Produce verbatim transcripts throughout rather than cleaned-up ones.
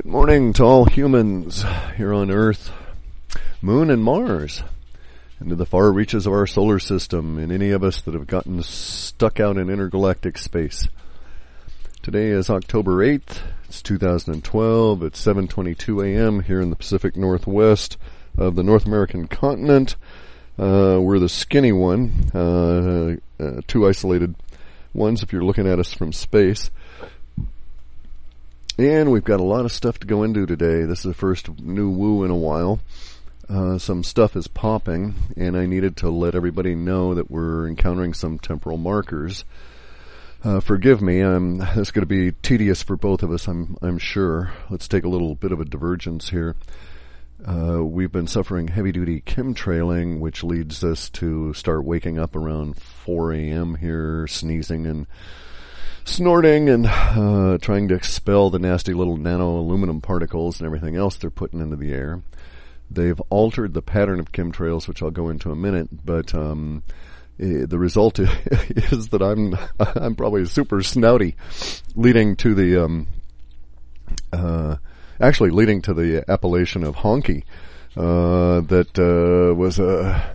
Morning to all humans here on Earth, Moon, and Mars, and to the far reaches of our solar system, and any of us that have gotten stuck out in intergalactic space. Today is October eighth. It's two thousand twelve. It's seven twenty-two a.m. here in the Pacific Northwest of the North American continent. Uh, we're the skinny one, uh, uh, two isolated ones if you're looking at us from space. And we've got a lot of stuff to go into today. This is the first new woo in a while. Uh, some stuff is popping, and I needed to let everybody know that we're encountering some temporal markers. Uh, forgive me, I'm, this is going to be tedious for both of us, I'm, I'm sure. Let's take a little bit of a divergence here. Uh, we've been suffering heavy-duty chemtrailing, which leads us to start waking up around four a.m. here, sneezing and snorting and uh, trying to expel the nasty little nano aluminum particles and everything else they're putting into the air. They've altered the pattern of chemtrails, which I'll go into in a minute, but um, eh, the result is that I'm I'm probably super snouty, leading to the um, uh, actually leading to the appellation of honky uh, that uh, was a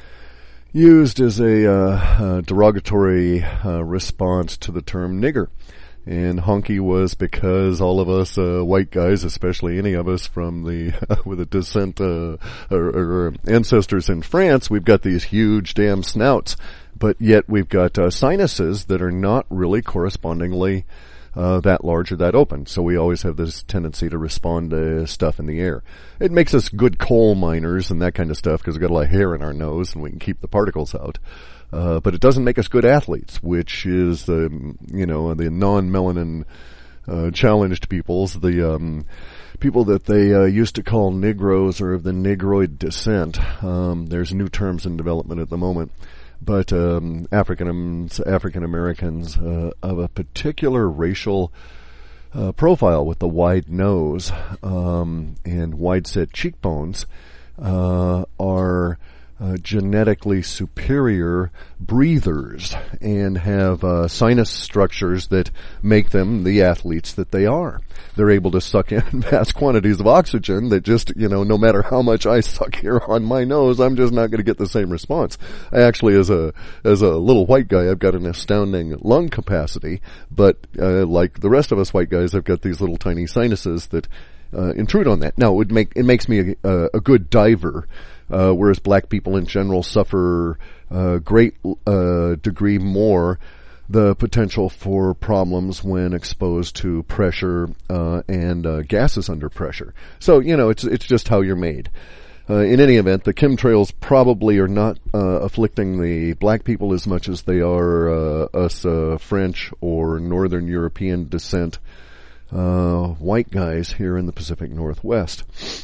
used as a uh, uh, derogatory uh, response to the term nigger. And honky was because all of us uh, white guys, especially any of us from the uh, with a descent uh, or, or ancestors in France, we've got these huge damn snouts, but yet we've got uh, sinuses that are not really correspondingly Uh, that large or that open. So we always have this tendency to respond to stuff in the air. It makes us good coal miners and that kind of stuff because we've got a lot of hair in our nose and we can keep the particles out. Uh, but it doesn't make us good athletes, which is the, you know, the non-melanin uh, challenged peoples, the um, people that they uh, used to call Negroes or of the Negroid descent. Um, there's new terms in development at the moment. But um, African African Americans uh, of a particular racial uh, profile with the wide nose um, and wide-set cheekbones uh, are uh, genetically superior breathers and have uh, sinus structures that make them the athletes that they are. They're able to suck in vast quantities of oxygen that just, you know, no matter how much I suck here on my nose, I'm just not going to get the same response. I actually, as a, as a little white guy, I've got an astounding lung capacity, but, uh, like the rest of us white guys, I've got these little tiny sinuses that, uh, intrude on that. Now, it would make, it makes me a, a good diver, uh, whereas black people in general suffer a great, uh, degree more the potential for problems when exposed to pressure uh, and uh, gases under pressure. So, you know, it's it's just how you're made. Uh, in any event, the chemtrails probably are not uh, afflicting the black people as much as they are uh, us uh, French or Northern European descent uh, white guys here in the Pacific Northwest.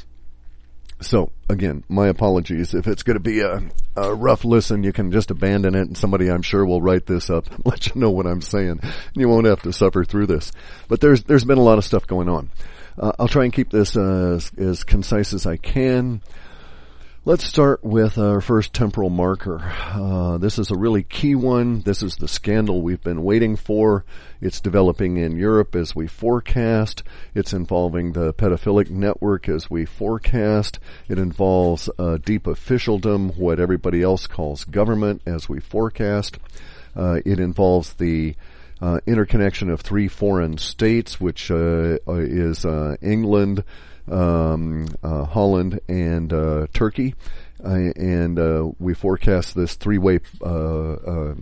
So, again, my apologies. If it's going to be a, a rough listen, you can just abandon it, and somebody, I'm sure, will write this up and let you know what I'm saying. You won't have to suffer through this. But there's there's been a lot of stuff going on. Uh, I'll try and keep this uh, as, as concise as I can. Let's start with our first temporal marker. Uh, this is a really key one. This is the scandal we've been waiting for. It's developing in Europe as we forecast. It's involving the pedophilic network as we forecast. It involves uh, deep officialdom, what everybody else calls government, as we forecast. Uh, it involves the uh, interconnection of three foreign states, which uh, is uh, England, Um, uh, Holland and uh, Turkey, uh, and uh, we forecast this three-way uh, uh,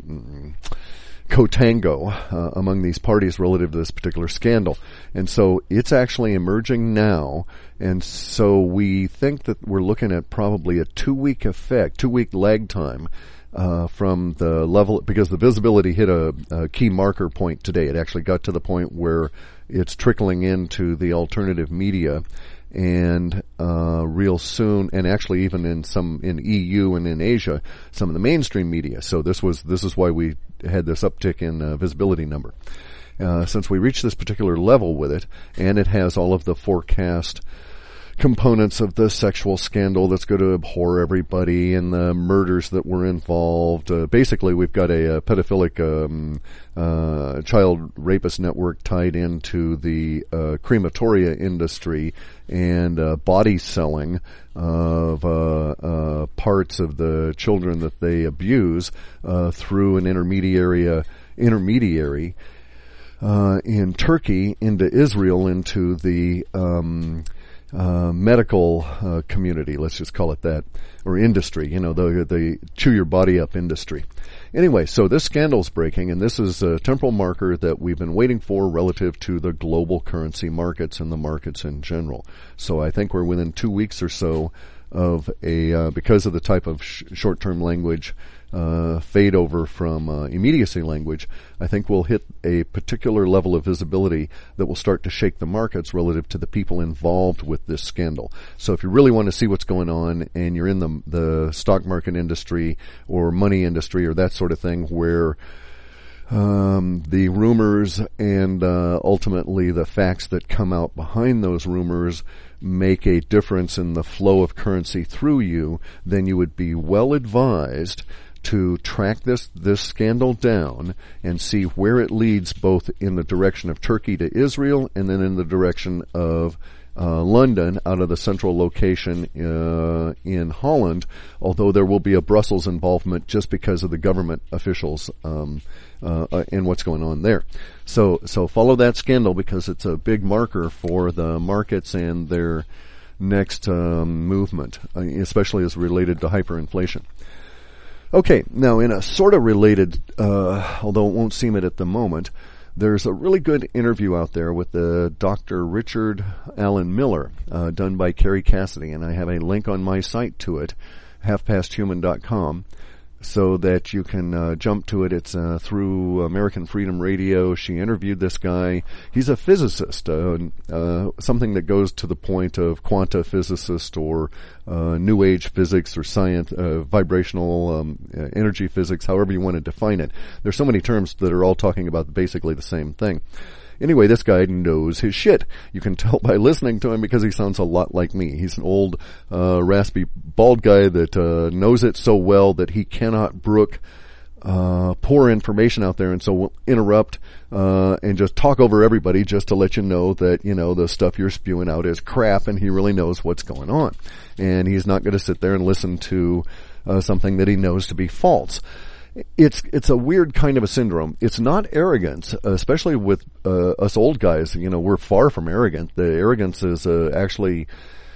co-tango uh, among these parties relative to this particular scandal. And so it's actually emerging now, and so we think that we're looking at probably a two-week effect, two-week lag time uh, from the level, because the visibility hit a, a key marker point today. It actually got to the point where it's trickling into the alternative media, and uh real soon, and actually even in some in E U and in Asia, some of the mainstream media. So this was this is why we had this uptick in uh, visibility number. Uh, since we reached this particular level with it, and it has all of the forecast components of the sexual scandal that's going to abhor everybody, and the murders that were involved. Uh, basically, we've got a, a pedophilic um, uh, child rapist network tied into the uh, crematoria industry and uh, body selling of uh, uh, parts of the children that they abuse uh, through an intermediary uh, intermediary uh, in Turkey into Israel, into the um, Uh, medical uh, community, let's just call it that, or industry, you know, the the chew your body up industry. Anyway, so this scandal's breaking, and this is a temporal marker that we've been waiting for relative to the global currency markets and the markets in general. So I think we're within two weeks or so of a, uh, because of the type of sh- short-term language uh, fade over from uh, immediacy language, I think we'll hit a particular level of visibility that will start to shake the markets relative to the people involved with this scandal. So if you really want to see what's going on, and you're in the the stock market industry or money industry or that sort of thing, where Um, the rumors and uh, ultimately the facts that come out behind those rumors make a difference in the flow of currency through you, then you would be well advised to track this this scandal down and see where it leads, both in the direction of Turkey to Israel and then in the direction of Uh, London, out of the central location uh, in Holland, although there will be a Brussels involvement just because of the government officials um, uh, uh, and what's going on there. So, so follow that scandal, because it's a big marker for the markets and their next um, movement, uh, especially as related to hyperinflation. Okay, now in a sort of related, uh, although it won't seem it at the moment, there's a really good interview out there with the Doctor Richard Alan Miller, uh, done by Kerry Cassidy, and I have a link on my site to it, half past human dot com, so that you can uh, jump to it. It's uh, through American Freedom Radio. She interviewed this guy. He's a physicist, uh, uh, something that goes to the point of quanta physicist or uh, new age physics or science, uh, vibrational um, uh, energy physics, however you want to define it. There's so many terms that are all talking about basically the same thing. Anyway, this guy knows his shit. You can tell by listening to him, because he sounds a lot like me. He's an old, uh, raspy, bald guy that uh, knows it so well that he cannot brook uh, poor information out there, and so will interrupt uh, and just talk over everybody just to let you know that, you know, the stuff you're spewing out is crap, and he really knows what's going on. And he's not going to sit there and listen to uh, something that he knows to be false. It's it's a weird kind of a syndrome. It's not arrogance, especially with uh, us old guys. You know, we're far from arrogant. The arrogance is uh, actually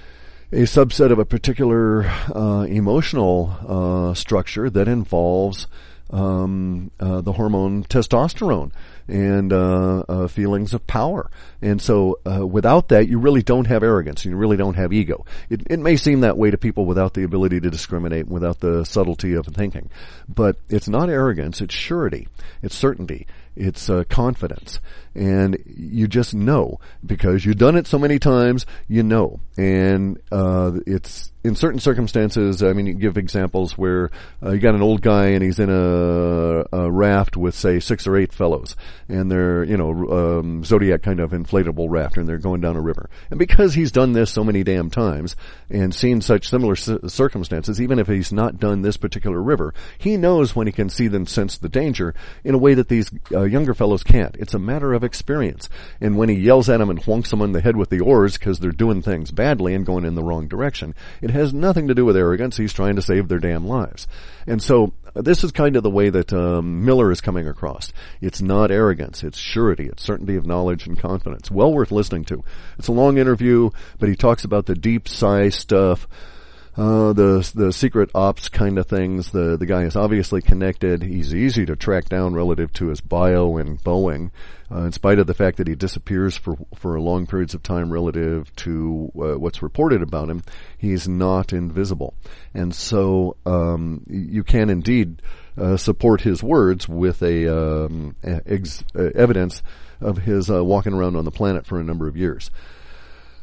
a subset of a particular uh, emotional uh, structure that involves um, uh, the hormone testosterone and uh, uh, feelings of power. And so uh, without that, you really don't have arrogance. You really don't have ego. It, it may seem that way to people without the ability to discriminate, without the subtlety of thinking. But it's not arrogance. It's surety. It's certainty. It's uh, confidence. And you just know, because you've done it so many times, you know. And uh it's, in certain circumstances, I mean, you give examples where uh, you got an old guy and he's in a, a raft with, say, six or eight fellows. And they're, you know, um, Zodiac kind of inflatable raft, and they're going down a river. And because he's done this so many damn times and seen such similar c- circumstances, even if he's not done this particular river, he knows when he can see and sense the danger in a way that these uh, younger fellows can't. It's a matter of experience. And when he yells at them and whonks them on the head with the oars because they're doing things badly and going in the wrong direction, it has nothing to do with arrogance. He's trying to save their damn lives. And so uh, this is kind of the way that um, Miller is coming across. It's not arrogance. It's surety. It's certainty of knowledge and confidence. Well worth listening to. It's a long interview, but he talks about the deep psi stuff, Uh, the the secret ops kind of things. The the guy is obviously connected. He's easy to track down relative to his bio and Boeing, uh, in spite of the fact that he disappears for for long periods of time relative to uh, what's reported about him. He's not invisible, and so um, you can indeed uh, support his words with a um, ex- uh, evidence of his uh, walking around on the planet for a number of years.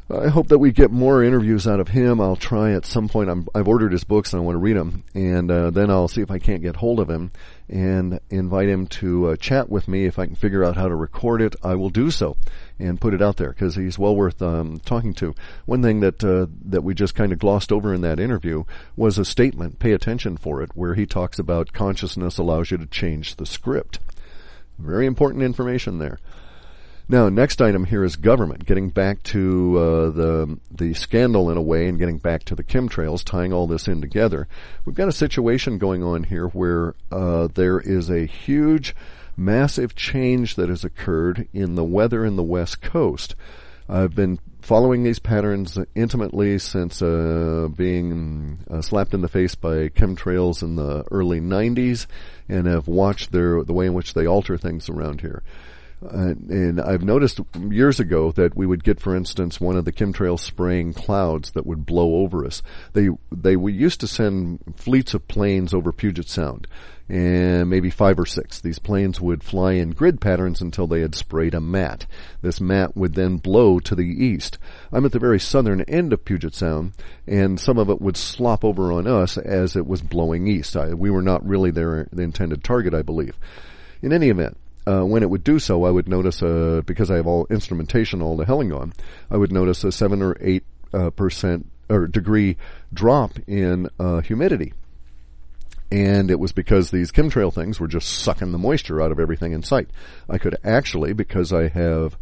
I hope that we get more interviews out of him. I'll try at some point. I'm, I've ordered his books and I want to read them. And uh, then I'll see if I can't get hold of him and invite him to uh, chat with me. If I can figure out how to record it, I will do so and put it out there because he's well worth um, talking to. One thing that uh, that we just kind of glossed over in that interview was a statement, pay attention for it, where he talks about consciousness allows you to change the script. Very important information there. Now, next item here is government, getting back to uh, the the scandal in a way and getting back to the chemtrails, tying all this in together. We've got a situation going on here where uh, there is a huge, massive change that has occurred in the weather in the West Coast. I've been following these patterns intimately since uh, being uh, slapped in the face by chemtrails in the early nineties and have watched their the way in which they alter things around here. Uh, and I've noticed years ago that we would get, for instance, one of the chemtrail spraying clouds that would blow over us. They they we used to send fleets of planes over Puget Sound, and maybe five or six. These planes would fly in grid patterns until they had sprayed a mat. This mat would then blow to the east. I'm at the very southern end of Puget Sound, and some of it would slop over on us as it was blowing east. I, we were not really their the intended target, I believe. In any event, Uh, when it would do so, I would notice, uh, because I have all instrumentation all the helling on, I would notice a seven or eight uh, percent or degree drop in uh, humidity. And it was because these chemtrail things were just sucking the moisture out of everything in sight. I could actually, because I have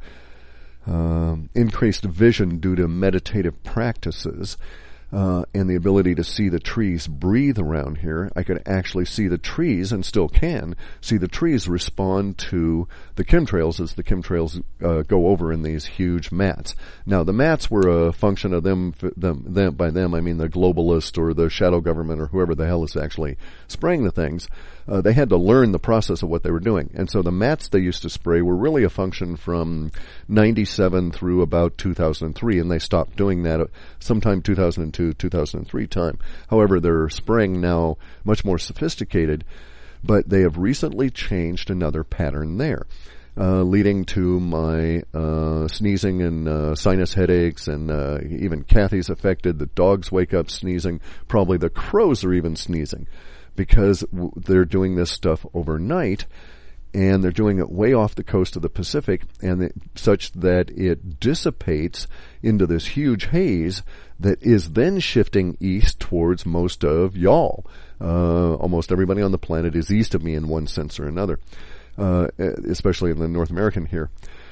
um, increased vision due to meditative practices, Uh, and the ability to see the trees breathe around here, I could actually see the trees, and still can, see the trees respond to the chemtrails as the chemtrails uh, go over in these huge mats. Now, the mats were a function of them, them, them, by them, I mean the globalist or the shadow government or whoever the hell is actually spraying the things. Uh, they had to learn the process of what they were doing. And so the mats they used to spray were really a function from ninety-seven through about two thousand three, and they stopped doing that sometime two thousand two, two thousand three time. However, they're spraying now much more sophisticated, but they have recently changed another pattern there, uh, leading to my uh, sneezing and uh, sinus headaches, and uh, even Kathy's affected. The dogs wake up sneezing. Probably the crows are even sneezing, because w- they're doing this stuff overnight, and they're doing it way off the coast of the Pacific, and it, such that it dissipates into this huge haze that is then shifting east towards most of y'all. Uh, almost everybody on the planet is east of me in one sense or another, uh, especially in the North American here.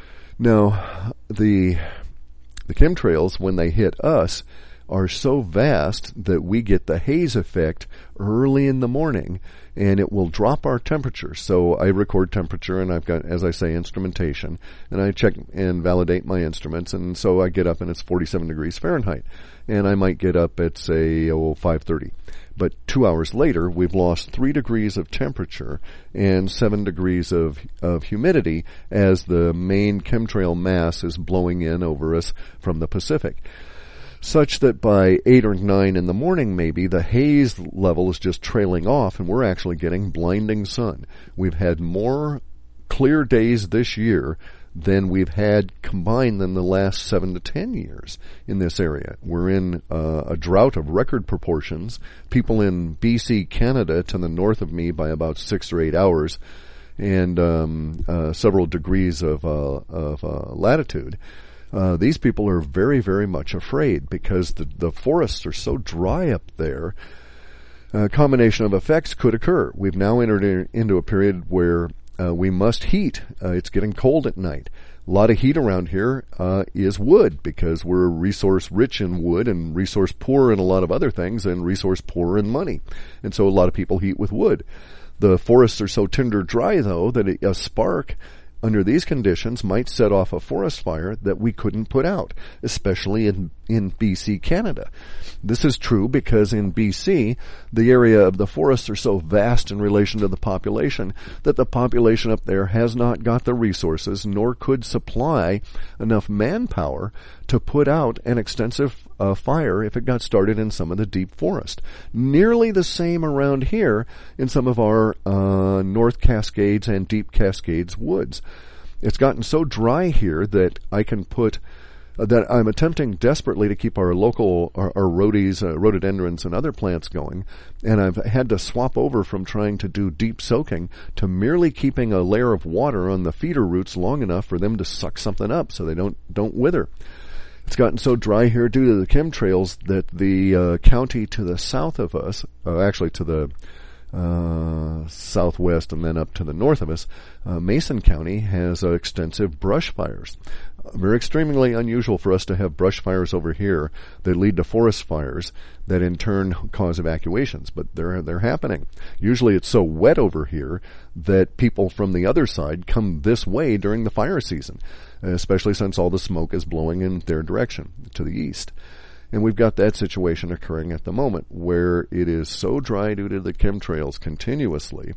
Now, the the chemtrails, when they hit us, are so vast that we get the haze effect early in the morning, and it will drop our temperature. So I record temperature, and I've got, as I say, instrumentation, and I check and validate my instruments, and so I get up and it's forty-seven degrees Fahrenheit, and I might get up at, say, oh, five thirty. But two hours later, we've lost three degrees of temperature and seven degrees of, of humidity as the main chemtrail mass is blowing in over us from the Pacific, such that by eight or nine in the morning maybe, the haze level is just trailing off and we're actually getting blinding sun. We've had more clear days this year than we've had combined in the last seven to ten years in this area. We're in uh, a drought of record proportions. People in B C, Canada, to the north of me by about six or eight hours, and um, uh, several degrees of, uh, of uh, latitude. Uh, these people are very, very much afraid because the, the forests are so dry up there. A combination of effects could occur. We've now entered in, into a period where uh, we must heat. Uh, it's getting cold at night. A lot of heat around here uh, is wood, because we're resource rich in wood and resource poor in a lot of other things, and resource poor in money. And so a lot of people heat with wood. The forests are so tinder dry, though, that a spark under these conditions might set off a forest fire that we couldn't put out, especially in, in B C, Canada. This is true because in B C, the area of the forests are so vast in relation to the population that the population up there has not got the resources nor could supply enough manpower to put out an extensive uh, fire if it got started in some of the deep forest. Nearly the same around here in some of our uh, North Cascades and Deep Cascades woods. It's gotten so dry here that I can put uh, that I'm attempting desperately to keep our local, our, our rhodies, uh, rhododendrons and other plants going, and I've had to swap over from trying to do deep soaking to merely keeping a layer of water on the feeder roots long enough for them to suck something up so they don't, don't wither. It's gotten so dry here due to the chemtrails that the uh, county to the south of us, uh, actually to the uh, southwest and then up to the north of us, uh, Mason County has uh, extensive brush fires. Uh, very extremely unusual for us to have brush fires over here that lead to forest fires that in turn cause evacuations, but they're they're happening. Usually it's so wet over here that people from the other side come this way during the fire season, especially since all the smoke is blowing in their direction to the east. And we've got that situation occurring at the moment where it is so dry due to the chemtrails continuously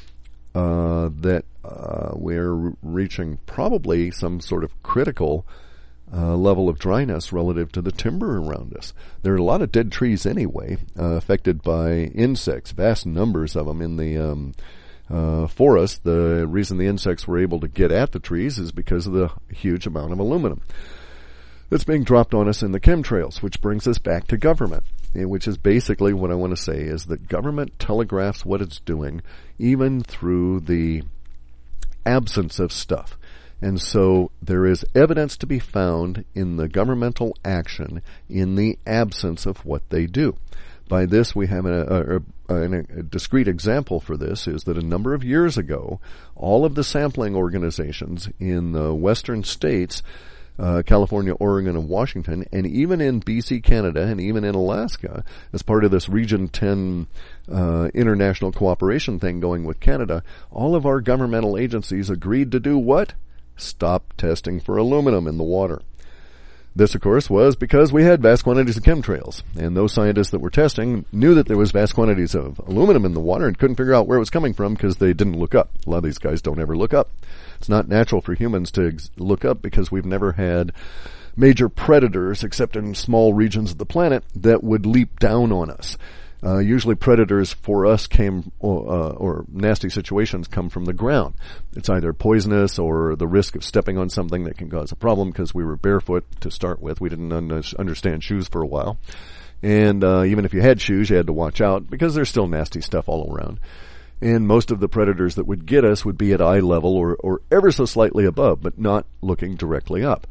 uh, that uh, we're reaching probably some sort of critical uh, level of dryness relative to the timber around us. There are a lot of dead trees anyway, uh, affected by insects, vast numbers of them in the um, uh, forest. The reason the insects were able to get at the trees is because of the huge amount of aluminum that's being dropped on us in the chemtrails, which brings us back to government, which is basically what I want to say is that government telegraphs what it's doing even through the absence of stuff. And so there is evidence to be found in the governmental action in the absence of what they do. By this, we have a, a, a, a discrete example for this is that a number of years ago, all of the sampling organizations in the western states, Uh, California, Oregon, and Washington, and even in B C, Canada, and even in Alaska, as part of this Region ten uh, international cooperation thing going with Canada, all of our governmental agencies agreed to do what? Stop testing for aluminum in the water. This, of course, was because we had vast quantities of chemtrails, and those scientists that were testing knew that there was vast quantities of aluminum in the water and couldn't figure out where it was coming from because they didn't look up. A lot of these guys don't ever look up. It's not natural for humans to ex- look up because we've never had major predators, except in small regions of the planet, that would leap down on us. Uh, usually predators for us came, uh, or nasty situations come from the ground. It's either poisonous or the risk of stepping on something that can cause a problem because we were barefoot to start with. We didn't un- understand shoes for a while. And uh, even if you had shoes, you had to watch out because there's still nasty stuff all around. And most of the predators that would get us would be at eye level or, or ever so slightly above, but not looking directly up.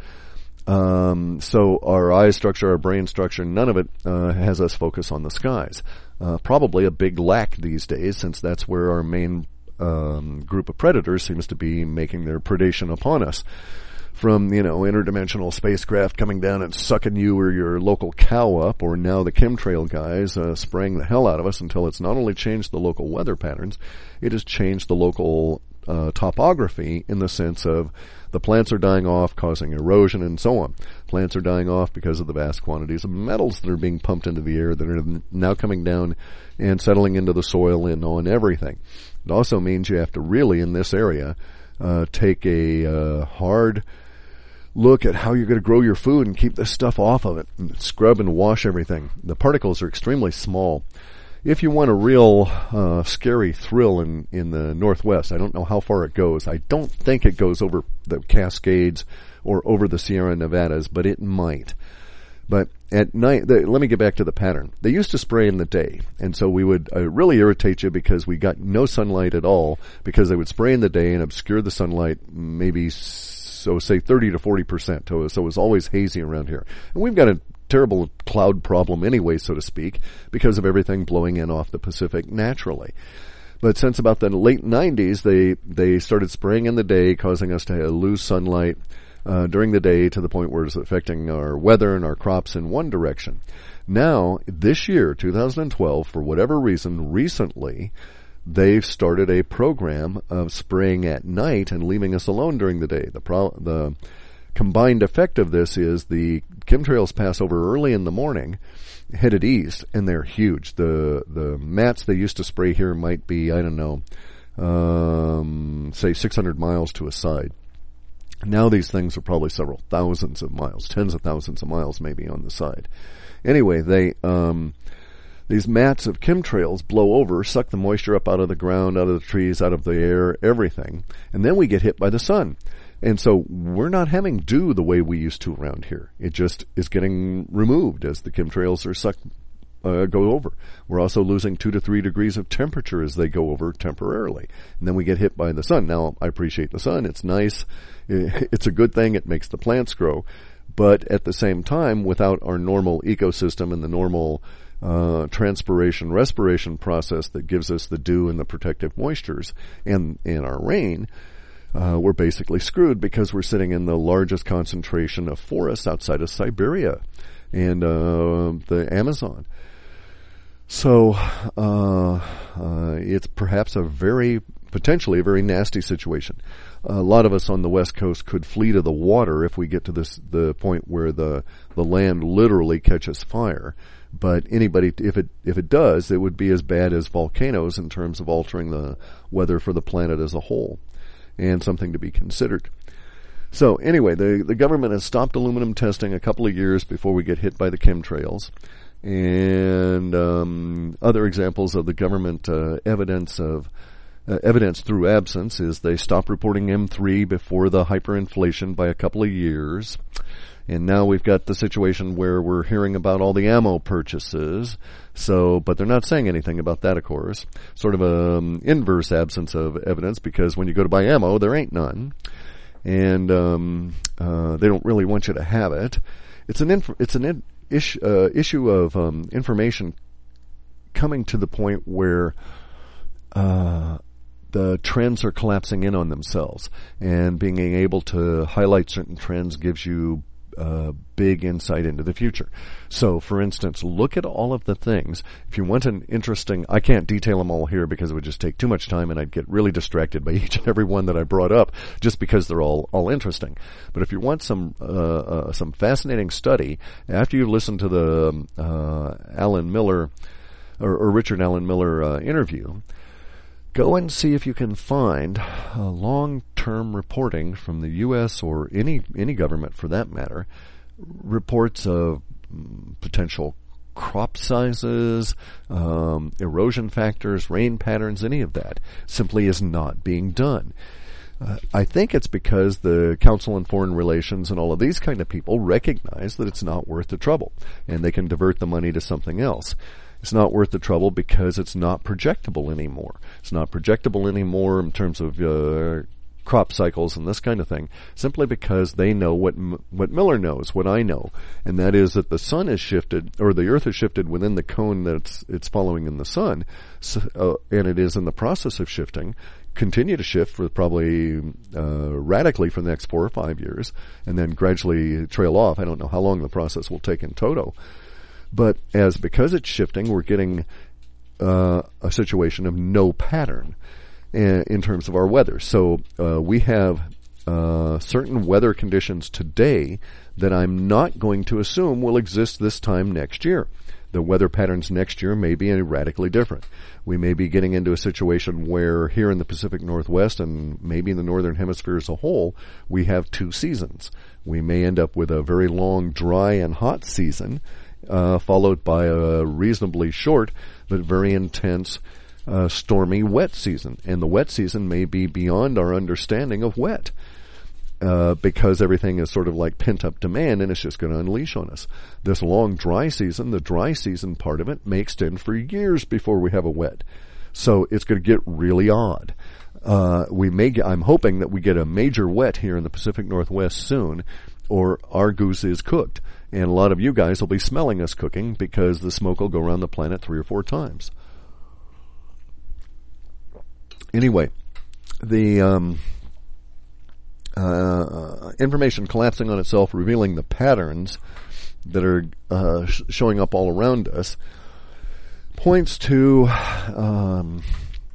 Um, so our eye structure, our brain structure, none of it uh, has us focus on the skies. Uh, probably a big lack these days, since that's where our main um, group of predators seems to be making their predation upon us. From, you know, interdimensional spacecraft coming down and sucking you or your local cow up, or now the chemtrail guys uh, spraying the hell out of us until it's not only changed the local weather patterns, it has changed the local uh, topography in the sense of the plants are dying off, causing erosion and so on. Plants are dying off because of the vast quantities of metals that are being pumped into the air that are now coming down and settling into the soil and on everything. It also means you have to really, in this area, uh, take a uh, hard look at how you're going to grow your food and keep this stuff off of it. And scrub and wash everything. The particles are extremely small. If you want a real uh, scary thrill in, in the Northwest, I don't know how far it goes. I don't think it goes over the Cascades or over the Sierra Nevadas, but it might. But at night, the, let me get back to the pattern. They used to spray in the day, and so we would uh, really irritate you because we got no sunlight at all, because they would spray in the day and obscure the sunlight maybe, so say thirty to forty percent. So it was always hazy around here. And we've got a terrible cloud problem anyway, so to speak, because of everything blowing in off the Pacific naturally. But since about the late nineties, they, they started spraying in the day, causing us to lose sunlight uh, during the day to the point where it's affecting our weather and our crops in one direction. Now, this year, two thousand twelve, for whatever reason, recently, they've started a program of spraying at night and leaving us alone during the day. The pro- the combined effect of this is the chemtrails pass over early in the morning, headed east, and they're huge. The the mats they used to spray here might be, I don't know, um, say six hundred miles to a side. Now these things are probably several thousands of miles, tens of thousands of miles maybe on the side. Anyway, they um, these mats of chemtrails blow over, suck the moisture up out of the ground, out of the trees, out of the air, everything, and then we get hit by the sun. And so we're not having dew the way we used to around here. It just is getting removed as the chemtrails are sucked, uh, go over. We're also losing two to three degrees of temperature as they go over temporarily. And then we get hit by the sun. Now, I appreciate the sun. It's nice. It's a good thing. It makes the plants grow. But at the same time, without our normal ecosystem and the normal uh, transpiration, respiration process that gives us the dew and the protective moistures and, and our rain, Uh, we're basically screwed because we're sitting in the largest concentration of forests outside of Siberia and uh, the Amazon. So uh, uh, it's perhaps a very, potentially a very nasty situation. A lot of us on the West Coast could flee to the water if we get to this the point where the the land literally catches fire. But anybody, if it if it does, it would be as bad as volcanoes in terms of altering the weather for the planet as a whole, and something to be considered. So anyway, the the government has stopped aluminum testing a couple of years before we get hit by the chemtrails. And um, other examples of the government uh, evidence of uh, evidence through absence is they stopped reporting M three before the hyperinflation by a couple of years. And now we've got the situation where we're hearing about all the ammo purchases. So, but they're not saying anything about that, of course. Sort of a um, inverse absence of evidence, because when you go to buy ammo, there ain't none. And um, uh, they don't really want you to have it. It's an inf- it's an in- ish- uh, issue of um, information coming to the point where uh, the trends are collapsing in on themselves, and being able to highlight certain trends gives you Uh, big insight into the future. So, for instance, look at all of the things. If you want an interesting, I can't detail them all here because it would just take too much time and I'd get really distracted by each and every one that I brought up just because they're all, all interesting. But if you want some, uh, uh, some fascinating study, after you listen to the, uh, Alan Miller, or, or Richard Alan Miller, uh, interview, go and see if you can find uh, long-term reporting from the U S or any any government for that matter, reports of mm, potential crop sizes, um, erosion factors, rain patterns, any of that simply is not being done. Uh, I think it's because the Council on Foreign Relations and all of these kind of people recognize that it's not worth the trouble, and they can divert the money to something else. It's not worth the trouble because it's not projectable anymore. It's not projectable anymore in terms of uh, crop cycles and this kind of thing, simply because they know what what Miller knows, what I know, and that is that the sun is shifted, or the Earth is shifted within the cone that it's, it's following in the sun, so, uh, and it is in the process of shifting, continue to shift for probably uh, radically for the next four or five years, and then gradually trail off. I don't know how long the process will take in total. But as because it's shifting, we're getting uh, a situation of no pattern in, in terms of our weather. So uh, we have uh, certain weather conditions today that I'm not going to assume will exist this time next year. The weather patterns next year may be radically different. We may be getting into a situation where here in the Pacific Northwest and maybe in the Northern Hemisphere as a whole, we have two seasons. We may end up with a very long, dry, and hot season, Uh, followed by a reasonably short but very intense uh, stormy wet season. And the wet season may be beyond our understanding of wet uh, because everything is sort of like pent-up demand and it's just going to unleash on us. This long dry season, the dry season part of it, may extend for years before we have a wet. So it's going to get really odd. Uh, we may get, I'm hoping that we get a major wet here in the Pacific Northwest soon, or our goose is cooked. And a lot of you guys will be smelling us cooking because the smoke will go around the planet three or four times. Anyway, the um, uh, information collapsing on itself, revealing the patterns that are uh, sh- showing up all around us, points to um,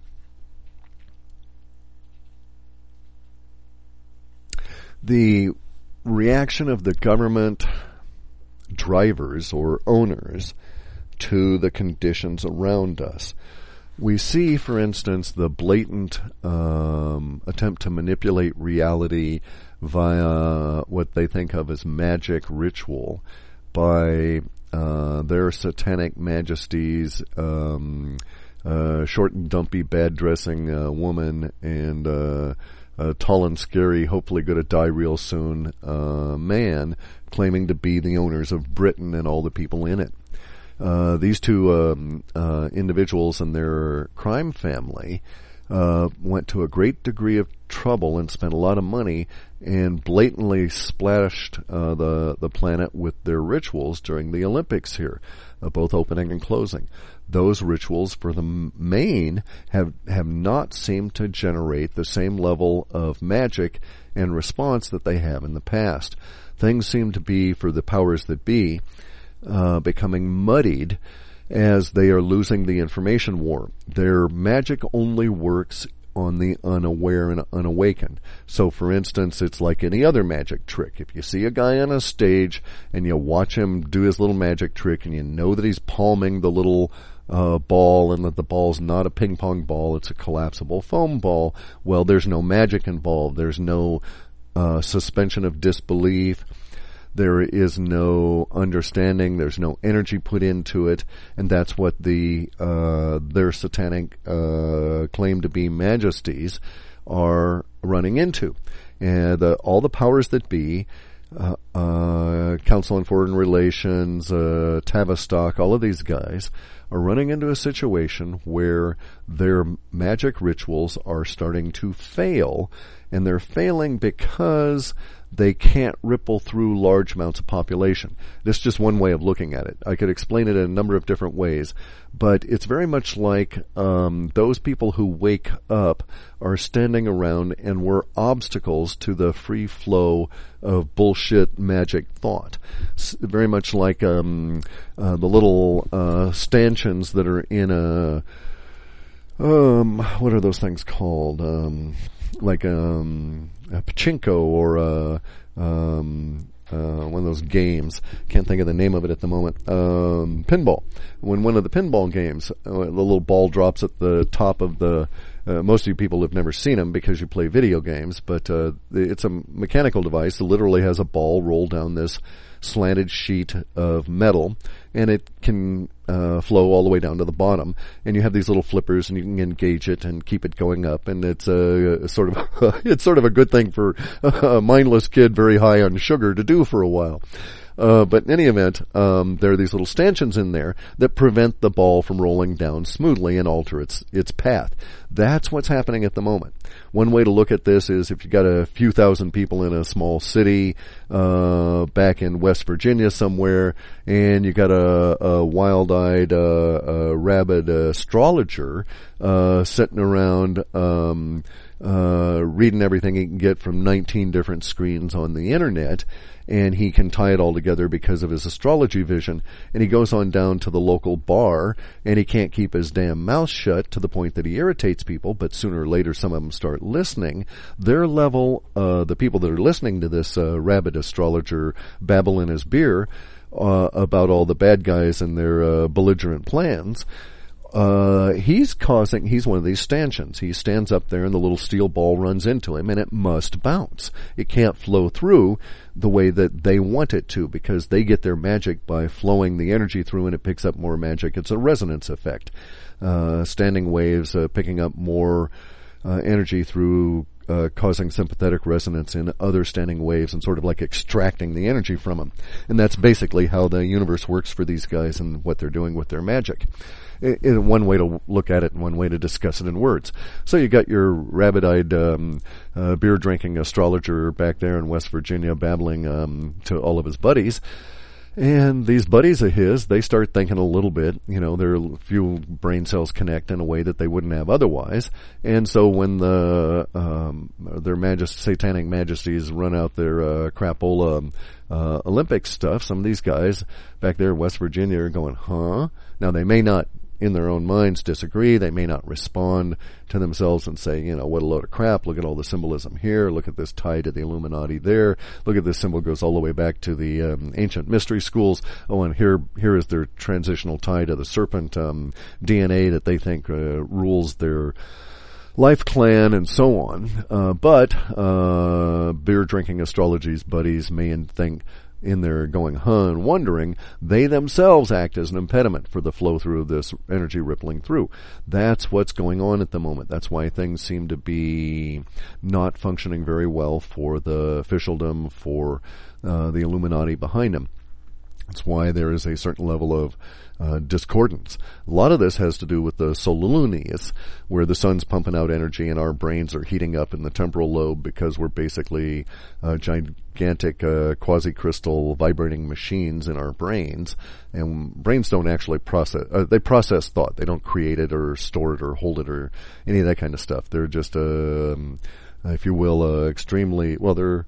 the reaction of the government drivers or owners to the conditions around us. We see, for instance, the blatant um, attempt to manipulate reality via what they think of as magic ritual by uh, their satanic majesties, um, uh, short and dumpy, bad-dressing uh, woman, and uh, a tall and scary, hopefully going to die real soon, uh, man claiming to be the owners of Britain and all the people in it. Uh, these two um, uh, individuals and their crime family uh, went to a great degree of trouble and spent a lot of money and blatantly splashed uh, the the planet with their rituals during the Olympics here, uh, both opening and closing. Those rituals, for the main, have have not seemed to generate the same level of magic and response that they have in the past. Things seem to be, for the powers that be, uh, becoming muddied as they are losing the information war. Their magic only works on the unaware and unawakened. So, for instance, it's like any other magic trick. If you see a guy on a stage and you watch him do his little magic trick and you know that he's palming the little uh, ball and that the ball's not a ping pong ball, it's a collapsible foam ball, well, there's no magic involved. There's no uh, suspension of disbelief. There is no understanding. There's no energy put into it, and that's what the uh, their satanic uh, claim to be majesties are running into. And the, all the powers that be, uh, uh, Council on Foreign Relations, uh, Tavistock, all of these guys are running into a situation where their magic rituals are starting to fail, and they're failing because they can't ripple through large amounts of population. This is just one way of looking at it. I could explain it in a number of different ways, but it's very much like um, those people who wake up are standing around and were obstacles to the free flow of bullshit magic thought. It's very much like um, uh, the little uh, stanchions that are in a um, what are those things called? Um, like um, a pachinko or a, um, uh, one of those games. Can't think of the name of it at the moment. Um, pinball. When one of the pinball games, uh, the little ball drops at the top of the. Uh, most of you people have never seen them because you play video games, but uh, it's a mechanical device that literally has a ball roll down this slanted sheet of metal, and it can uh, flow all the way down to the bottom. And you have these little flippers, and you can engage it and keep it going up. And it's a, a sort of it's sort of a good thing for a mindless kid very high on sugar to do for a while. Uh, but in any event, um, there are these little stanchions in there that prevent the ball from rolling down smoothly and alter its its path. That's what's happening at the moment. One way to look at this is if you've got a few thousand people in a small city uh, back in West Virginia somewhere, and you got a, a wild-eyed, uh, uh, rabid uh, astrologer uh, sitting around um, uh, reading everything he can get from nineteen different screens on the internet, and he can tie it all together because of his astrology vision. And he goes on down to the local bar, and he can't keep his damn mouth shut to the point that he irritates people, but sooner or later some of them start listening. Their level, uh, the people that are listening to this uh, rabid astrologer babble in his beer uh, about all the bad guys and their uh, belligerent plans, Uh, he's causing, he's one of these stanchions. He stands up there and the little steel ball runs into him and it must bounce. It can't flow through the way that they want it to because they get their magic by flowing the energy through and it picks up more magic. It's a resonance effect. Uh, standing waves, uh, picking up more, uh, energy through Uh, causing sympathetic resonance in other standing waves and sort of like extracting the energy from them. And that's basically how the universe works for these guys and what they're doing with their magic. It, it, one way to look at it and one way to discuss it in words. So you got your rabbit-eyed um, uh, beer-drinking astrologer back there in West Virginia babbling um, to all of his buddies. And these buddies of his, they start thinking a little bit, you know, their few brain cells connect in a way that they wouldn't have otherwise. And so when the, um, their majest, satanic majesties run out their, uh, crapola, uh, Olympic stuff, some of these guys back there in West Virginia are going, huh? Now they may not, in their own minds, disagree. They may not respond to themselves and say, you know, what a load of crap. Look at all the symbolism here. Look at this tie to the Illuminati there. Look at this symbol goes all the way back to the um, ancient mystery schools. Oh, and here here is their transitional tie to the serpent um, D N A that they think uh, rules their life clan and so on. Uh, but uh, beer-drinking astrology's buddies may think, in their going, huh, and wondering, they themselves act as an impediment for the flow through of this energy rippling through. That's what's going on at the moment. That's why things seem to be not functioning very well for the officialdom, for uh, the Illuminati behind them. That's why there is a certain level of uh, discordance. A lot of this has to do with the solilunius, where the sun's pumping out energy and our brains are heating up in the temporal lobe because we're basically uh, gigantic uh, quasi-crystal vibrating machines in our brains. And brains don't actually process, uh, they process thought. They don't create it or store it or hold it or any of that kind of stuff. They're just, uh, if you will, uh, extremely, well, they're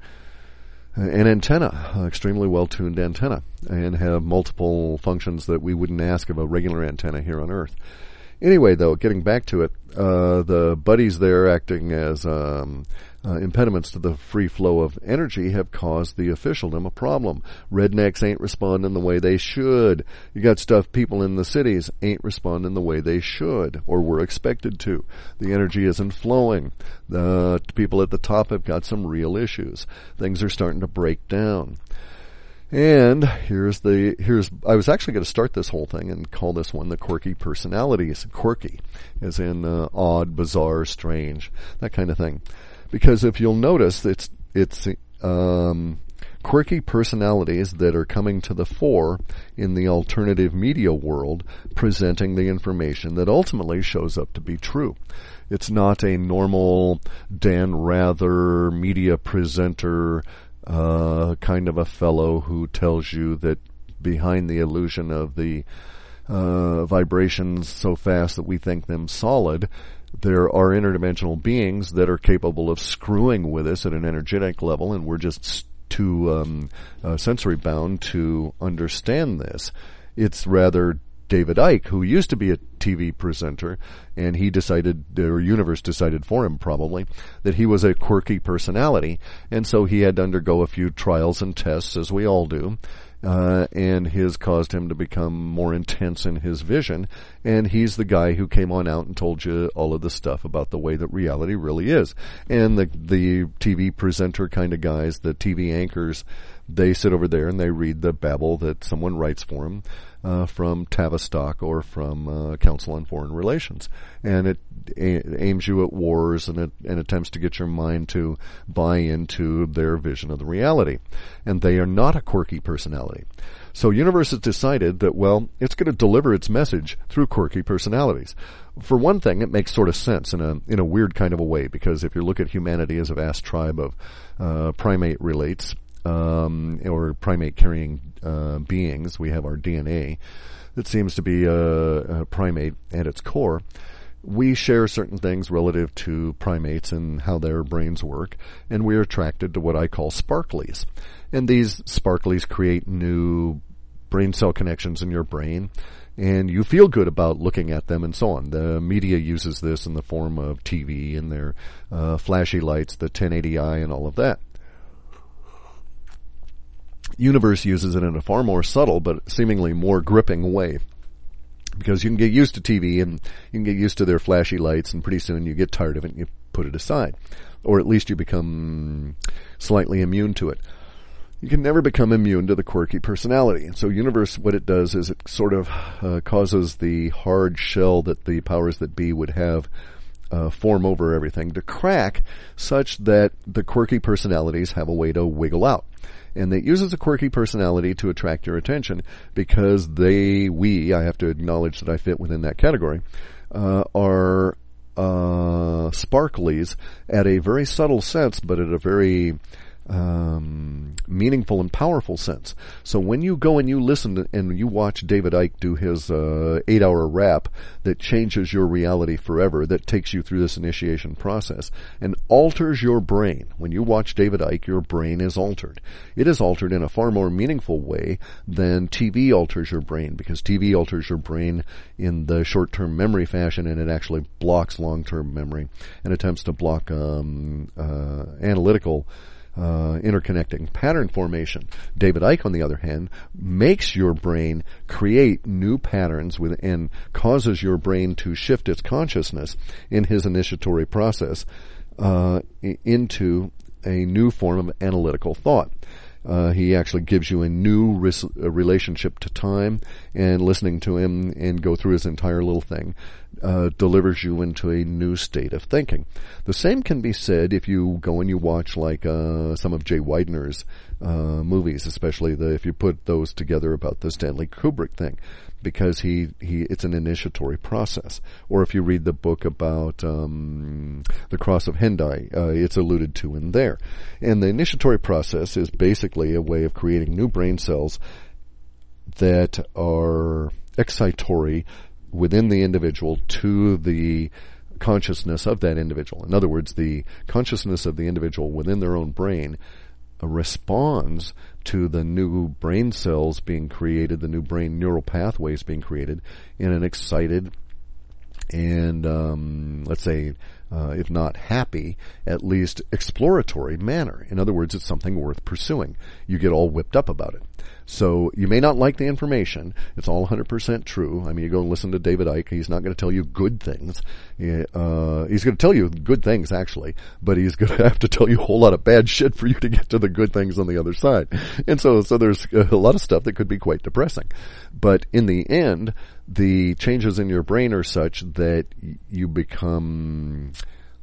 an antenna, uh, extremely well-tuned antenna, and have multiple functions that we wouldn't ask of a regular antenna here on Earth. Anyway, though, getting back to it, uh, the buddies there acting as um, uh, impediments to the free flow of energy have caused the officialdom a problem. Rednecks ain't responding the way they should. You got stuff, people in the cities ain't responding the way they should or were expected to. The energy isn't flowing. The people at the top have got some real issues. Things are starting to break down. And here's the, here's, I was actually going to start this whole thing and call this one the quirky personalities. Quirky, as in uh, odd, bizarre, strange, that kind of thing. Because if you'll notice, it's, it's, um, quirky personalities that are coming to the fore in the alternative media world, presenting the information that ultimately shows up to be true. It's not a normal Dan Rather media presenter, Uh, kind of a fellow who tells you that behind the illusion of the uh, vibrations so fast that we think them solid, there are interdimensional beings that are capable of screwing with us at an energetic level, and we're just too um, uh, sensory bound to understand this. It's rather David Icke, who used to be a T V presenter, and he decided, or Universe decided for him probably, that he was a quirky personality, and so he had to undergo a few trials and tests, as we all do, uh, and his caused him to become more intense in his vision, and he's the guy who came on out and told you all of the stuff about the way that reality really is. And the, the T V presenter kind of guys, the T V anchors, they sit over there and they read the babble that someone writes for them. Uh, from Tavistock or from uh, Council on Foreign Relations, and it, it aims you at wars and it and attempts to get your mind to buy into their vision of the reality. And they are not a quirky personality. So Universe has decided that, well, it's going to deliver its message through quirky personalities. For one thing, it makes sort of sense in a in a weird kind of a way, because if you look at humanity as a vast tribe of uh, primate relates, um, or primate-carrying uh, beings. We have our D N A that seems to be a, a primate at its core. We share certain things relative to primates and how their brains work, and we're attracted to what I call sparklies. And these sparklies create new brain cell connections in your brain, and you feel good about looking at them and so on. The media uses this in the form of T V and their uh, flashy lights, the ten eighty i and all of that. Universe uses it in a far more subtle but seemingly more gripping way, because you can get used to T V and you can get used to their flashy lights, and pretty soon you get tired of it and you put it aside, or at least you become slightly immune to it. You can never become immune to the quirky personality. And so Universe, what it does is it sort of uh, causes the hard shell that the powers that be would have uh, form over everything to crack, such that the quirky personalities have a way to wiggle out. And it uses a quirky personality to attract your attention because they, we, I have to acknowledge that I fit within that category, uh, are uh, sparklies at a very subtle sense, but at a very um, meaningful and powerful sense. So when you go and you listen to, and you watch David Icke do his uh, eight-hour rap that changes your reality forever, that takes you through this initiation process and alters your brain. When you watch David Icke, your brain is altered. It is altered in a far more meaningful way than T V alters your brain, because T V alters your brain in the short-term memory fashion, and it actually blocks long-term memory and attempts to block um, uh, analytical Uh, interconnecting pattern formation. David Icke, on the other hand, makes your brain create new patterns with, and causes your brain to shift its consciousness in his initiatory process uh, into a new form of analytical thought. Uh, he actually gives you a new ris- a relationship to time, and listening to him and go through his entire little thing uh, delivers you into a new state of thinking. The same can be said if you go and you watch like uh, some of Jay Weidner's uh, movies, especially the if you put those together about the Stanley Kubrick thing, because he, he it's an initiatory process. Or if you read the book about um, the Cross of Hendai, uh, it's alluded to in there. And the initiatory process is basically a way of creating new brain cells that are excitatory within the individual to the consciousness of that individual. In other words, the consciousness of the individual within their own brain uh, responds to the new brain cells being created, the new brain neural pathways being created in an excited and, um, let's say, uh, if not happy, at least exploratory manner. In other words, it's something worth pursuing. You get all whipped up about it. So you may not like the information. It's all one hundred percent true. I mean, you go and listen to David Icke. He's not going to tell you good things. Uh, he's going to tell you good things, actually, but he's going to have to tell you a whole lot of bad shit for you to get to the good things on the other side. And so, so there's a lot of stuff that could be quite depressing. But in the end, the changes in your brain are such that you become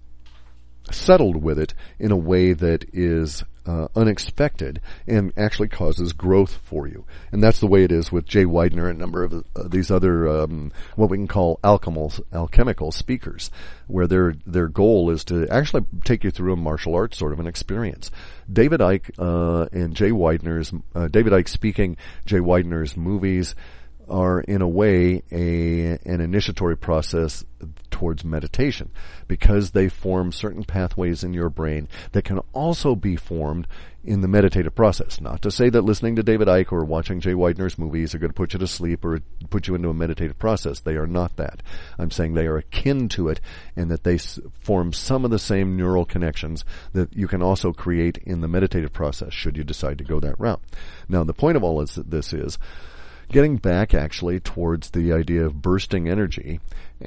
settled with it in a way that is uh, unexpected and actually causes growth for you. And that's the way it is with Jay Weidner and a number of uh, these other um, what we can call alchemical, alchemical speakers, where their their goal is to actually take you through a martial arts sort of an experience. David Icke uh, and Jay Weidner's uh, David Icke speaking Jay Weidner's movies are in a way a an initiatory process towards meditation, because they form certain pathways in your brain that can also be formed in the meditative process. Not to say that listening to David Icke or watching Jay Weidner's movies are going to put you to sleep or put you into a meditative process. They are not that. I'm saying they are akin to it, and that they s- form some of the same neural connections that you can also create in the meditative process should you decide to go that route. Now, the point of all of this is getting back actually towards the idea of bursting energy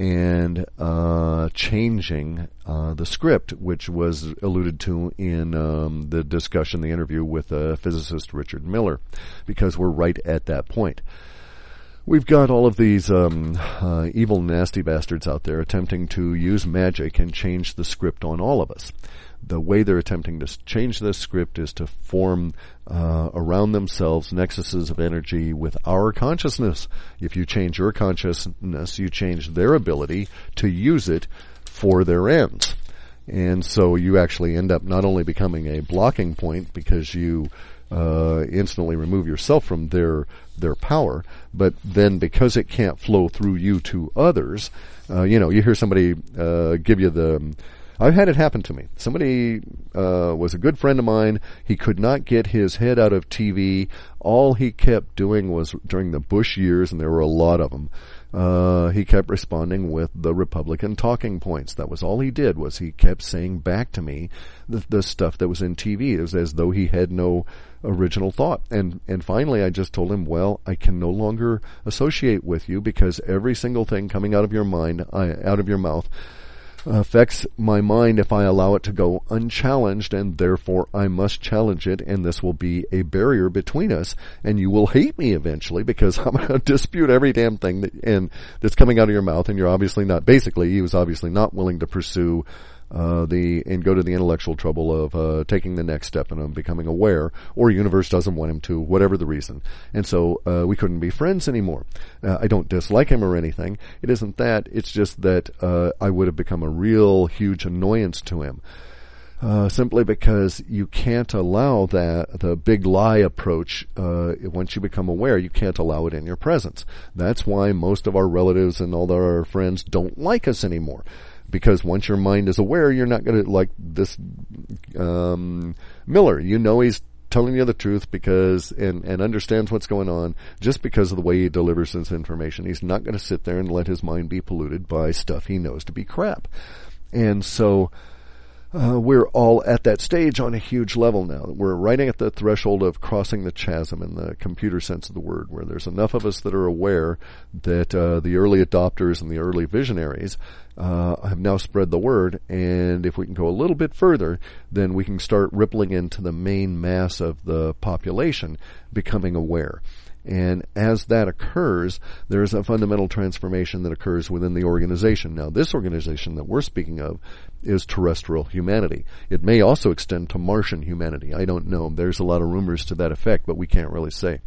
and uh, changing uh, the script, which was alluded to in um, the discussion, the interview with uh, physicist Richard Miller, because we're right at that point. We've got all of these um, uh, evil, nasty bastards out there attempting to use magic and change the script on all of us. The way they're attempting to change this script is to form uh, around themselves nexuses of energy with our consciousness. If you change your consciousness, you change their ability to use it for their ends. And so you actually end up not only becoming a blocking point because you uh, instantly remove yourself from their their power, but then because it can't flow through you to others, uh, you know, you hear somebody uh, give you the... I've had it happen to me. Somebody uh, was a good friend of mine. He could not get his head out of T V. All he kept doing was, during the Bush years, and there were a lot of them, uh, he kept responding with the Republican talking points. That was all he did, was he kept saying back to me the, the stuff that was in T V. It was as though he had no original thought. And, and finally I just told him, well, I can no longer associate with you, because every single thing coming out of your mind, uh, out of your mouth, affects my mind if I allow it to go unchallenged, and therefore I must challenge it, and this will be a barrier between us, and you will hate me eventually, because I'm going to dispute every damn thing that, and that's coming out of your mouth, and you're obviously not, basically, he was obviously not willing to pursue Uh, the and go to the intellectual trouble of uh, taking the next step and um, becoming aware, or universe doesn't want him to, whatever the reason. And so uh, we couldn't be friends anymore. Uh, I don't dislike him or anything. It isn't that. It's just that uh, I would have become a real huge annoyance to him. Uh, simply because you can't allow that, the big lie approach, uh, once you become aware, you can't allow it in your presence. That's why most of our relatives and all our friends don't like us anymore. Because once your mind is aware, you're not going to, like this um, Miller, you know he's telling you the truth because and, and understands what's going on just because of the way he delivers his information. He's not going to sit there and let his mind be polluted by stuff he knows to be crap. And so Uh, we're all at that stage on a huge level now. We're right at the threshold of crossing the chasm in the computer sense of the word, where there's enough of us that are aware that uh, the early adopters and the early visionaries uh, have now spread the word, and if we can go a little bit further, then we can start rippling into the main mass of the population becoming aware. And as that occurs, there's a fundamental transformation that occurs within the organization. Now, this organization that we're speaking of is terrestrial humanity. It may also extend to Martian humanity. I don't know. There's a lot of rumors to that effect, but we can't really say.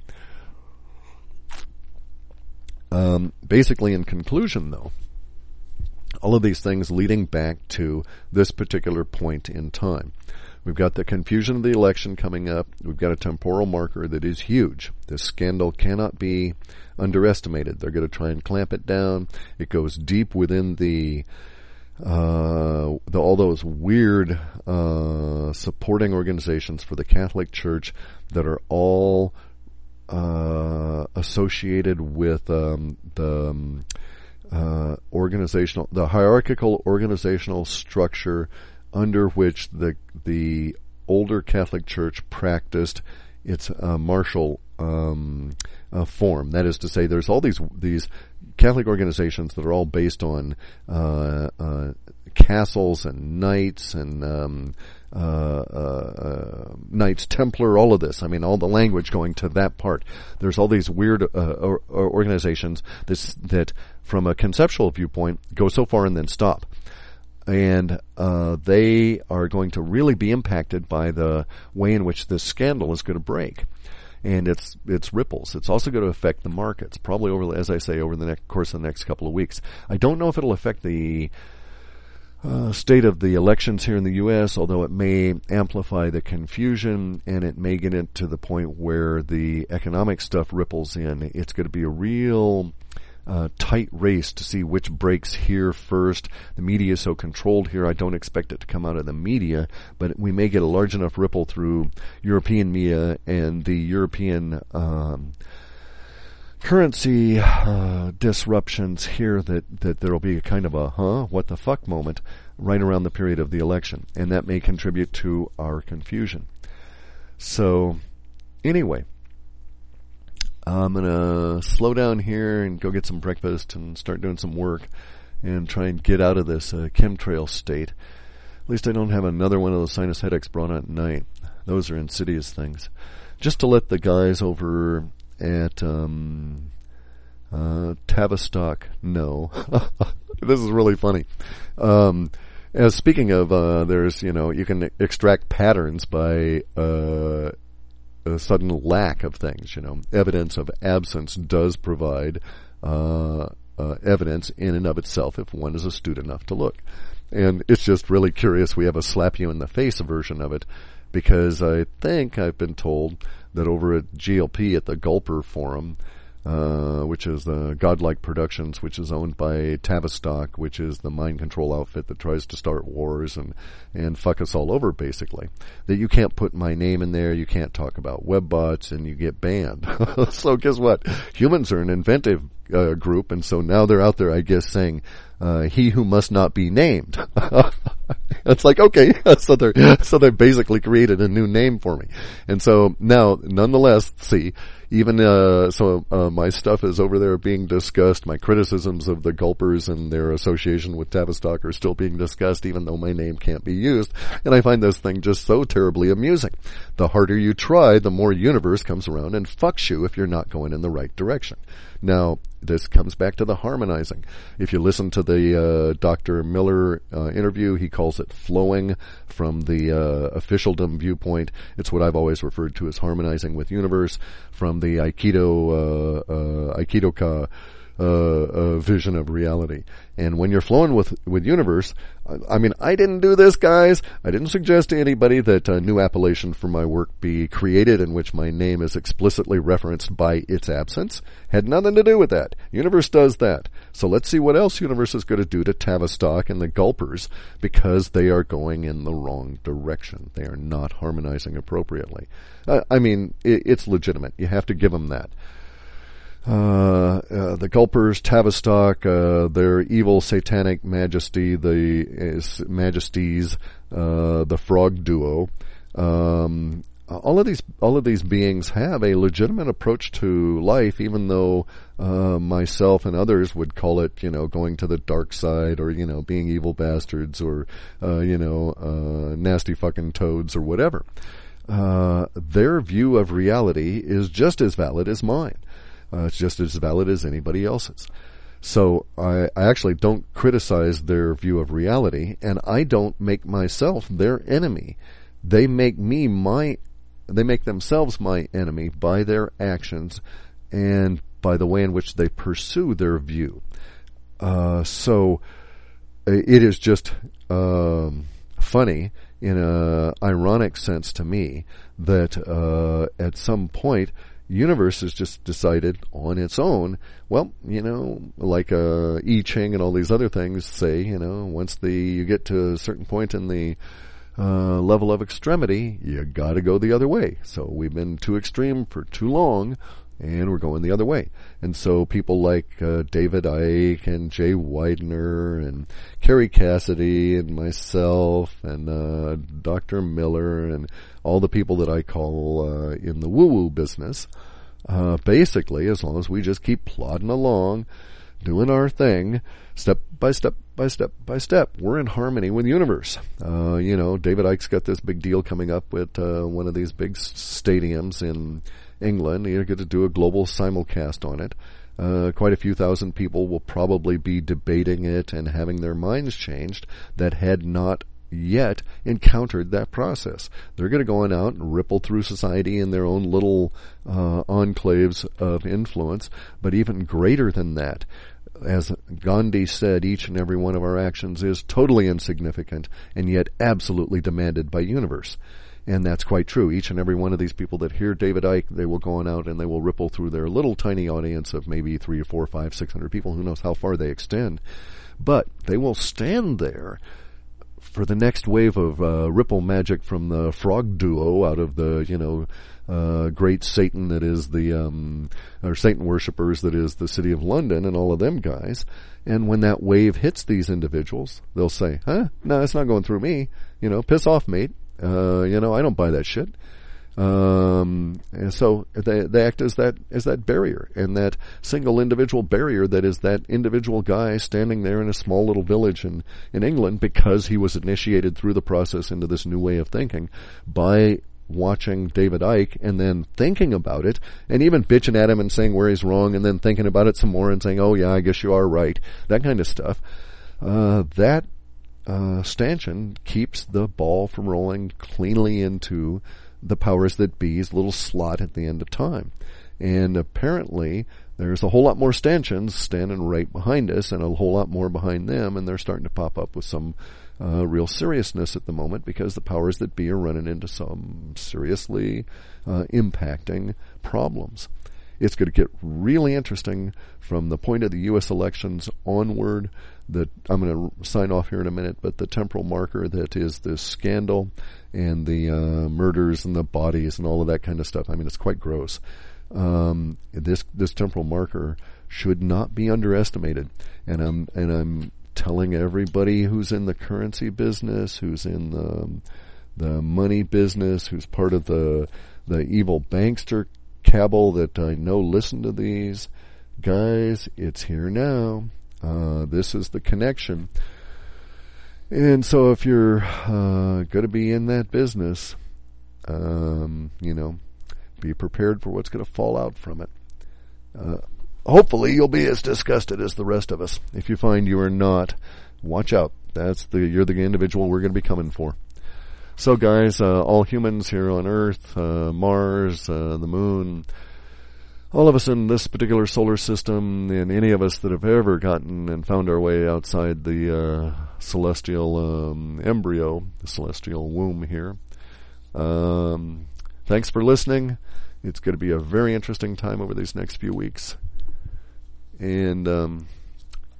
Um, basically, in conclusion, though, all of these things leading back to this particular point in time. We've got the confusion of the election coming up. We've got a temporal marker that is huge. This scandal cannot be underestimated. They're going to try and clamp it down. It goes deep within the, uh, the all those weird uh, supporting organizations for the Catholic Church that are all uh, associated with um, the um, uh, organizational, the hierarchical organizational structure under which the the older Catholic Church practiced its uh, martial um, uh, form. That is to say, there's all these these Catholic organizations that are all based on uh, uh, castles and knights and um, uh, uh, uh, Knights Templar, all of this. I mean, all the language going to that part. There's all these weird uh, or, or organizations this, that, from a conceptual viewpoint, go so far and then stop. And uh, they are going to really be impacted by the way in which this scandal is going to break, and its its ripples. It's also going to affect the markets, probably over, as I say, over the next, course of the next couple of weeks. I don't know if it'll affect the uh, state of the elections here in the U S, although it may amplify the confusion, and it may get into the point where the economic stuff ripples in. It's going to be a real Uh, tight race to see which breaks here first. The media is so controlled here, I don't expect it to come out of the media, but we may get a large enough ripple through European media and the European um, currency uh, disruptions here that, that there will be a kind of a, huh, what the fuck moment right around the period of the election, and that may contribute to our confusion. So, anyway, I'm going to slow down here and go get some breakfast and start doing some work and try and get out of this uh, chemtrail state. At least I don't have another one of those sinus headaches brought on at night. Those are insidious things. Just to let the guys over at um, uh, Tavistock know. This is really funny. Um, as speaking of, uh, there's, you know, you can extract patterns by uh a sudden lack of things, you know. Evidence of absence does provide uh, uh, evidence in and of itself if one is astute enough to look. And it's just really curious. We have a slap-you-in-the-face version of it, because I think I've been told that over at G L P at the Gulper Forum, uh, which is the Godlike Productions, which is owned by Tavistock, which is the mind control outfit that tries to start wars and, and fuck us all over, basically. That you can't put my name in there, you can't talk about web bots, and you get banned. So guess what? Humans are an inventive uh, group, and so now they're out there, I guess, saying, uh, he who must not be named. It's like, okay, so they're, so they basically created a new name for me. And so now, nonetheless, see, even, uh, so, uh, my stuff is over there being discussed. My criticisms of the Gulpers and their association with Tavistock are still being discussed, even though my name can't be used. And I find this thing just so terribly amusing. The harder you try, the more universe comes around and fucks you if you're not going in the right direction. Now, this comes back to the harmonizing. If you listen to the uh, Doctor Miller uh, interview, he calls it flowing from the uh, officialdom viewpoint. It's what I've always referred to as harmonizing with universe. From the Aikido, uh, uh, Aikidoka uh, uh, vision of reality. And when you're flowing with, with universe, I, I mean, I didn't do this, guys. I didn't suggest to anybody that a new appellation for my work be created in which my name is explicitly referenced by its absence. Had nothing to do with that. Universe does that. So let's see what else universe is going to do to Tavistock and the Gulpers, because they are going in the wrong direction. They are not harmonizing appropriately. Uh, I mean, it, it's legitimate. You have to give them that. Uh, uh, the Gulpers, Tavistock, uh, their evil satanic majesty, the uh, majesties, uh, the frog duo, um, all of these, all of these beings have a legitimate approach to life, even though, uh, myself and others would call it, you know, going to the dark side, or, you know, being evil bastards, or, uh, you know, uh, nasty fucking toads, or whatever. Uh, their view of reality is just as valid as mine. Uh, it's just as valid as anybody else's. So I, I actually don't criticize their view of reality, and I don't make myself their enemy. They make me my, they make themselves my enemy by their actions and by the way in which they pursue their view. Uh, so it is just um, funny in a ironic sense to me that uh, at some point, universe has just decided on its own, well, you know, like uh, I Ching and all these other things say, you know, once the you get to a certain point in the uh, level of extremity, you gotta go the other way. So we've been too extreme for too long, and we're going the other way. And so people like uh, David Icke and Jay Widener and Kerry Cassidy and myself and uh, Doctor Miller and all the people that I call uh, in the woo-woo business, uh, basically, as long as we just keep plodding along, doing our thing, step by step by step by step, we're in harmony with the universe. Uh, you know, David Icke's got this big deal coming up with uh, one of these big stadiums in England. You're going to do a global simulcast on it. Uh, quite a few thousand people will probably be debating it and having their minds changed that had not yet encountered that process. They're going to go on out and ripple through society in their own little uh, enclaves of influence, but even greater than that. As Gandhi said, each and every one of our actions is totally insignificant and yet absolutely demanded by universe. And that's quite true. Each and every one of these people that hear David Icke, they will go on out and they will ripple through their little tiny audience of maybe three or four, five, six hundred people. Who knows how far they extend. But they will stand there for the next wave of uh, ripple magic from the frog duo out of the, you know, uh, great Satan that is the, um, or Satan worshippers that is the City of London and all of them guys. And when that wave hits these individuals, they'll say, huh, no, it's not going through me. You know, piss off, mate. Uh, you know, I don't buy that shit. Um, and so they, they act as that, as that barrier, and that single individual barrier that is that individual guy standing there in a small little village in, in England because he was initiated through the process into this new way of thinking by watching David Icke and then thinking about it and even bitching at him and saying where he's wrong and then thinking about it some more and saying, oh yeah, I guess you are right. That kind of stuff. Uh, that Uh, stanchion keeps the ball from rolling cleanly into the powers that be's little slot at the end of time. And apparently there's a whole lot more stanchions standing right behind us and a whole lot more behind them, and they're starting to pop up with some uh, real seriousness at the moment because the powers that be are running into some seriously uh, impacting problems. It's going to get really interesting from the point of the U S elections onward. That I'm going to sign off here in a minute, but the temporal marker that is this scandal and the uh, murders and the bodies and all of that kind of stuff. I mean, it's quite gross. Um, this this temporal marker should not be underestimated, and I'm and I'm telling everybody who's in the currency business, who's in the the money business, who's part of the the evil bankster cabal that I know listen to these guys. It's here now. Uh, this is the connection. And so if you're uh, going to be in that business, um, you know, be prepared for what's going to fall out from it. Uh, hopefully you'll be as disgusted as the rest of us. If you find you are not, watch out. That's the you're the individual we're going to be coming for. So guys, uh, all humans here on Earth, uh, Mars, uh, the Moon, all of us in this particular solar system, and any of us that have ever gotten and found our way outside the uh, celestial um, embryo, the celestial womb here. Um, thanks for listening. It's going to be a very interesting time over these next few weeks. And um,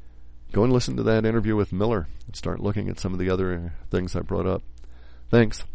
go and listen to that interview with Miller and start looking at some of the other things I brought up. Thanks.